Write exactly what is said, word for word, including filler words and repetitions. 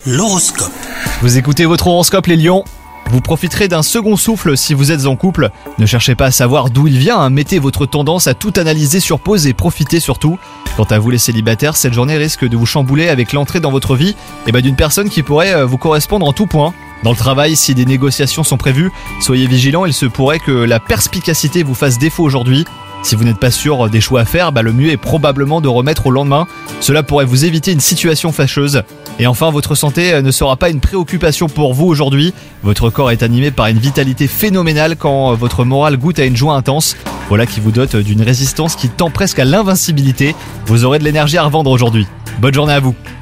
L'horoscope. Vous écoutez votre horoscope les lions. Vous profiterez d'un second souffle si vous êtes en couple. Ne cherchez pas à savoir d'où il vient, hein. Mettez votre tendance à tout analyser sur pause et profitez surtout. Quant à vous les célibataires, cette journée risque de vous chambouler avec l'entrée dans votre vie et bah, d'une personne qui pourrait euh, vous correspondre en tout point. Dans le travail, si des négociations sont prévues, soyez vigilants, il se pourrait que la perspicacité vous fasse défaut aujourd'hui. Si vous n'êtes pas sûr des choix à faire, bah le mieux est probablement de remettre au lendemain. Cela pourrait vous éviter une situation fâcheuse. Et enfin, votre santé ne sera pas une préoccupation pour vous aujourd'hui. Votre corps est animé par une vitalité phénoménale quand votre morale goûte à une joie intense. Voilà qui vous dote d'une résistance qui tend presque à l'invincibilité. Vous aurez de l'énergie à revendre aujourd'hui. Bonne journée à vous.